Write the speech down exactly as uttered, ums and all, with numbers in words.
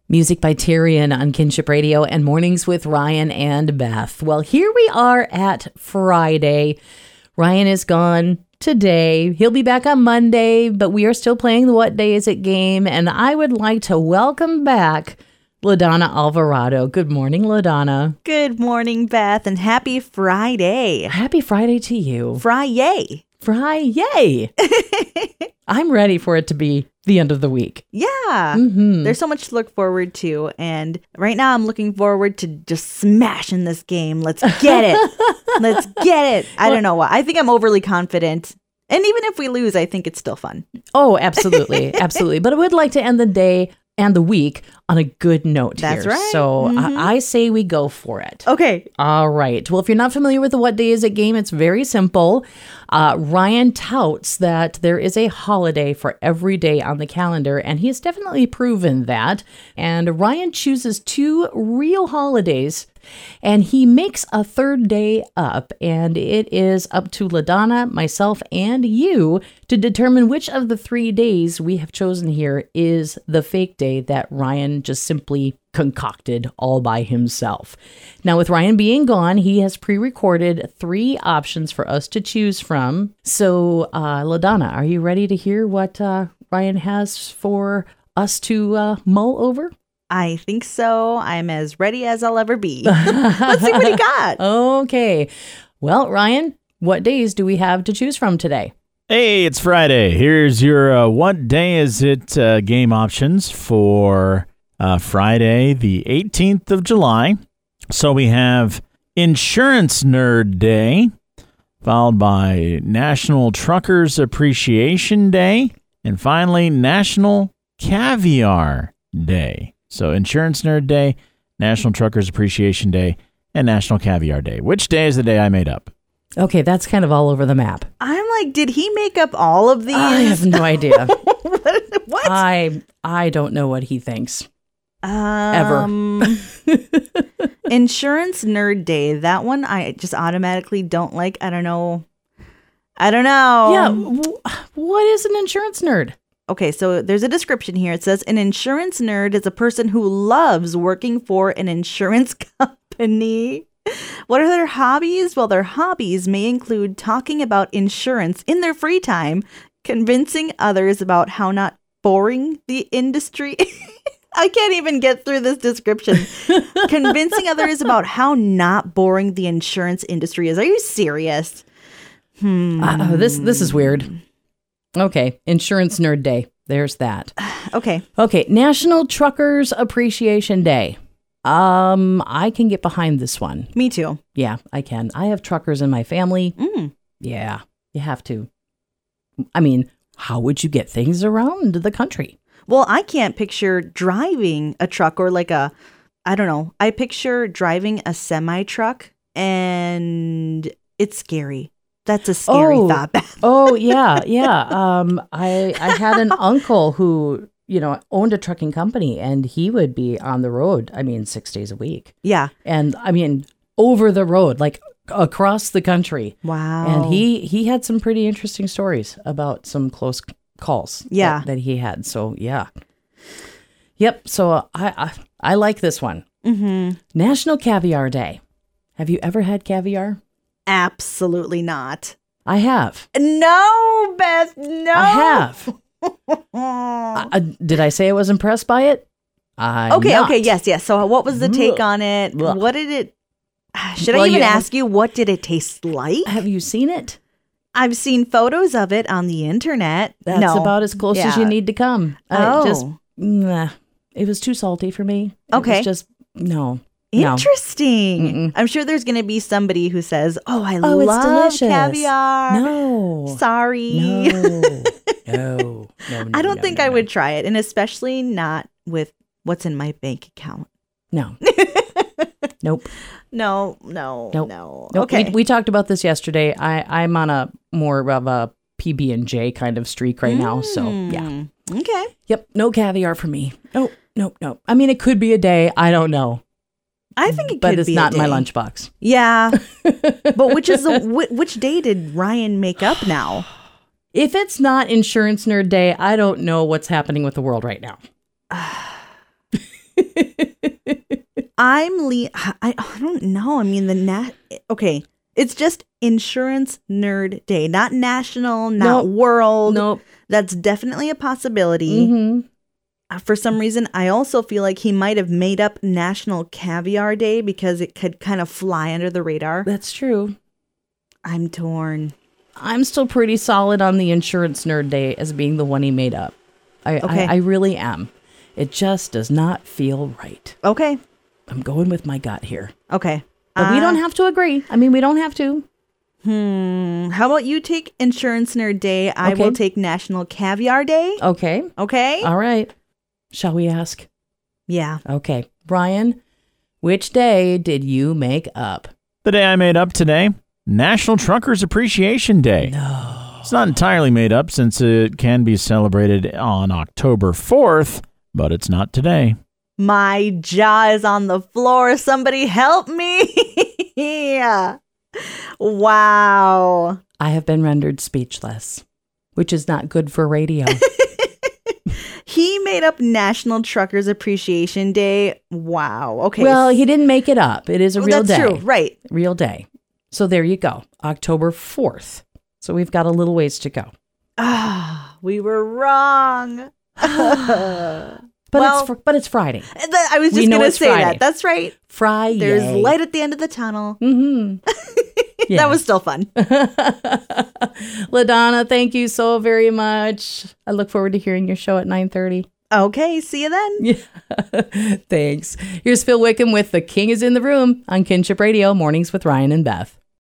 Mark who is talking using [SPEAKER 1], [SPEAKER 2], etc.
[SPEAKER 1] Music by Tyrion on Kinship Radio and Mornings with Ryan and Beth. Well, here we are at Friday. Ryan is gone today. He'll be back on Monday, but we are still playing the What Day Is It game, and I would like to welcome back LaDonna Alvarado. Good morning, LaDonna.
[SPEAKER 2] Good morning, Beth, and happy Friday.
[SPEAKER 1] Happy Friday to you.
[SPEAKER 2] Fry-yay.
[SPEAKER 1] Fry-yay. I'm ready for it to be the end of the week.
[SPEAKER 2] Yeah.
[SPEAKER 1] Mm-hmm.
[SPEAKER 2] There's so much to look forward to. And right now I'm looking forward to just smashing this game. Let's get it. Let's get it. I don't know what. I think I'm overly confident. And even if we lose, I think it's still fun.
[SPEAKER 1] Oh, absolutely. Absolutely. But I would like to end the day and the week on a good note.
[SPEAKER 2] That's
[SPEAKER 1] here.
[SPEAKER 2] right.
[SPEAKER 1] So
[SPEAKER 2] Mm-hmm.
[SPEAKER 1] I, I say we go for it.
[SPEAKER 2] Okay.
[SPEAKER 1] All right. Well, if you're not familiar with the What Day Is It game, it's very simple. Uh, Ryan touts that there is a holiday for every day on the calendar, and he has definitely proven that. And Ryan chooses two real holidays, and he makes a third day up, and it is up to LaDonna, myself, and you to determine which of the three days we have chosen here is the fake day that Ryan just simply concocted all by himself. Now, with Ryan being gone, he has pre-recorded three options for us to choose from. So, uh, LaDonna, are you ready to hear what uh, Ryan has for us to uh, mull over?
[SPEAKER 2] I think so. I'm as ready as I'll ever be. Let's see what he got.
[SPEAKER 1] Okay. Well, Ryan, what days do we have to choose from today?
[SPEAKER 3] Hey, it's Friday. Here's your uh, What Day Is It uh, game options for uh, Friday, the eighteenth of July. So we have Insurance Nerd Day, followed by National Truckers Appreciation Day, and finally National Caviar Day. So Insurance Nerd Day, National Truckers Appreciation Day, and National Caviar Day. Which day is the day I made up?
[SPEAKER 1] Okay, that's kind of all over the map.
[SPEAKER 2] I'm like, did he make up all of these?
[SPEAKER 1] I have no idea.
[SPEAKER 2] what? what?
[SPEAKER 1] I I don't know what he thinks.
[SPEAKER 2] Um, Insurance Nerd Day. That one I just automatically don't like. I don't know. I don't know.
[SPEAKER 1] Yeah. W- what is an insurance nerd?
[SPEAKER 2] Okay, so there's a description here. It says an insurance nerd is a person who loves working for an insurance company. What are their hobbies? Well, their hobbies may include talking about insurance in their free time, convincing others about how not boring the industry. I can't even get through this description. Convincing others about how not boring the insurance industry is. Are you serious?
[SPEAKER 1] Hmm. Uh, this this is weird. Okay, Insurance Nerd Day. There's that.
[SPEAKER 2] Okay.
[SPEAKER 1] Okay, National Truckers Appreciation Day. Um, I can get behind this one.
[SPEAKER 2] Me too.
[SPEAKER 1] Yeah, I can. I have truckers in my family.
[SPEAKER 2] Mm.
[SPEAKER 1] Yeah, you have to. I mean, how would you get things around the country?
[SPEAKER 2] Well, I can't picture driving a truck or like a, I don't know. I picture driving a semi truck and it's scary. That's a scary
[SPEAKER 1] oh,
[SPEAKER 2] thought.
[SPEAKER 1] oh, yeah, yeah. Um, I I had an uncle who, you know, owned a trucking company, and he would be on the road, I mean, six days a week.
[SPEAKER 2] Yeah.
[SPEAKER 1] And I mean, over the road, like across the country.
[SPEAKER 2] Wow.
[SPEAKER 1] And he, he had some pretty interesting stories about some close calls
[SPEAKER 2] yeah.
[SPEAKER 1] that, that he had. So, yeah. Yep. So uh, I, I I like this one.
[SPEAKER 2] Mm-hmm.
[SPEAKER 1] National Caviar Day. Have you ever had caviar?
[SPEAKER 2] Absolutely not.
[SPEAKER 1] I have.
[SPEAKER 2] No, Beth, no.
[SPEAKER 1] I have. uh, did I say I was impressed by it? I'm
[SPEAKER 2] okay,
[SPEAKER 1] not.
[SPEAKER 2] okay, yes, yes. So what was the take on it?
[SPEAKER 1] Ugh.
[SPEAKER 2] What did it... Should
[SPEAKER 1] Well,
[SPEAKER 2] I even
[SPEAKER 1] you-
[SPEAKER 2] ask you, what did it taste like?
[SPEAKER 1] Have you seen it?
[SPEAKER 2] I've seen photos of it on the internet.
[SPEAKER 1] That's
[SPEAKER 2] no.
[SPEAKER 1] about as close as
[SPEAKER 2] Yeah.
[SPEAKER 1] you need to come.
[SPEAKER 2] Oh.
[SPEAKER 1] I just, nah, it was too salty for me. It
[SPEAKER 2] Okay.
[SPEAKER 1] was just, no.
[SPEAKER 2] Interesting.
[SPEAKER 1] Mm-mm.
[SPEAKER 2] I'm sure there's going to be somebody who says, oh, I
[SPEAKER 1] Oh, it's
[SPEAKER 2] love
[SPEAKER 1] delicious.
[SPEAKER 2] caviar.
[SPEAKER 1] No.
[SPEAKER 2] Sorry.
[SPEAKER 1] No. no. No, no.
[SPEAKER 2] I don't
[SPEAKER 1] no,
[SPEAKER 2] think
[SPEAKER 1] no,
[SPEAKER 2] I
[SPEAKER 1] no.
[SPEAKER 2] would try it, and especially not with what's in my bank account.
[SPEAKER 1] No. Nope.
[SPEAKER 2] No, no,
[SPEAKER 1] Nope.
[SPEAKER 2] no.
[SPEAKER 1] Nope.
[SPEAKER 2] Okay.
[SPEAKER 1] We, we talked about this yesterday. I, I'm on a more of a P B and J kind of streak right now. So, yeah.
[SPEAKER 2] Mm, Okay.
[SPEAKER 1] Yep. No caviar for me. Nope. Nope. Nope. I mean, it could be a day. I don't know.
[SPEAKER 2] I think it
[SPEAKER 1] but
[SPEAKER 2] could
[SPEAKER 1] it's
[SPEAKER 2] be
[SPEAKER 1] not
[SPEAKER 2] a
[SPEAKER 1] in my
[SPEAKER 2] day.
[SPEAKER 1] lunchbox.
[SPEAKER 2] Yeah. But which is the wh- which day did Ryan make up now?
[SPEAKER 1] If it's not Insurance Nerd Day, I don't know what's happening with the world right now.
[SPEAKER 2] I'm le- I, I don't know. I mean, the nat. Okay. It's just Insurance Nerd Day, not national, not
[SPEAKER 1] Nope.
[SPEAKER 2] world.
[SPEAKER 1] Nope.
[SPEAKER 2] That's definitely a possibility.
[SPEAKER 1] Mm-hmm.
[SPEAKER 2] Uh, For some reason, I also feel like he might have made up National Caviar Day because it could kind of fly under the radar.
[SPEAKER 1] That's true.
[SPEAKER 2] I'm torn.
[SPEAKER 1] I'm still pretty solid on the Insurance Nerd Day as being the one he made up. I,
[SPEAKER 2] Okay.
[SPEAKER 1] I, I really am. It just does not feel right.
[SPEAKER 2] Okay.
[SPEAKER 1] I'm going with my gut here.
[SPEAKER 2] Okay.
[SPEAKER 1] But we
[SPEAKER 2] Uh,
[SPEAKER 1] don't have to agree. I mean, we don't have to.
[SPEAKER 2] Hmm. How about you take Insurance Nerd Day? I
[SPEAKER 1] Okay.
[SPEAKER 2] will take National Caviar Day.
[SPEAKER 1] Okay.
[SPEAKER 2] Okay.
[SPEAKER 1] All right. Shall we ask?
[SPEAKER 2] Yeah.
[SPEAKER 1] Okay. Brian, which day did you make up?
[SPEAKER 3] The day I made up today, National Truckers Appreciation Day.
[SPEAKER 1] No.
[SPEAKER 3] It's not entirely made up since it can be celebrated on October fourth, but it's not today.
[SPEAKER 2] My jaw is on the floor. Somebody help me. Yeah. Wow.
[SPEAKER 1] I have been rendered speechless, which is not good for radio.
[SPEAKER 2] He made up National Truckers Appreciation Day. Wow. Okay.
[SPEAKER 1] Well, he didn't make it up. It is a
[SPEAKER 2] Oh,
[SPEAKER 1] real
[SPEAKER 2] that's
[SPEAKER 1] day.
[SPEAKER 2] true. Right.
[SPEAKER 1] Real day. So there you go. October fourth. So we've got a little ways to go.
[SPEAKER 2] Ah, we were wrong.
[SPEAKER 1] But
[SPEAKER 2] Well-
[SPEAKER 1] it's fr- but it's Friday.
[SPEAKER 2] Th- I was
[SPEAKER 1] We
[SPEAKER 2] just
[SPEAKER 1] know
[SPEAKER 2] going to
[SPEAKER 1] it's
[SPEAKER 2] say
[SPEAKER 1] Friday.
[SPEAKER 2] that. That's right.
[SPEAKER 1] Friday.
[SPEAKER 2] There's light at the end of the tunnel.
[SPEAKER 1] Mm-hmm.
[SPEAKER 2] That was still fun.
[SPEAKER 1] LaDonna, thank you so very much. I look forward to hearing your show at nine thirty.
[SPEAKER 2] Okay. See you then.
[SPEAKER 1] Yeah. Thanks. Here's Phil Wickham with The King is in the Room on Kinship Radio, Mornings with Ryan and Beth.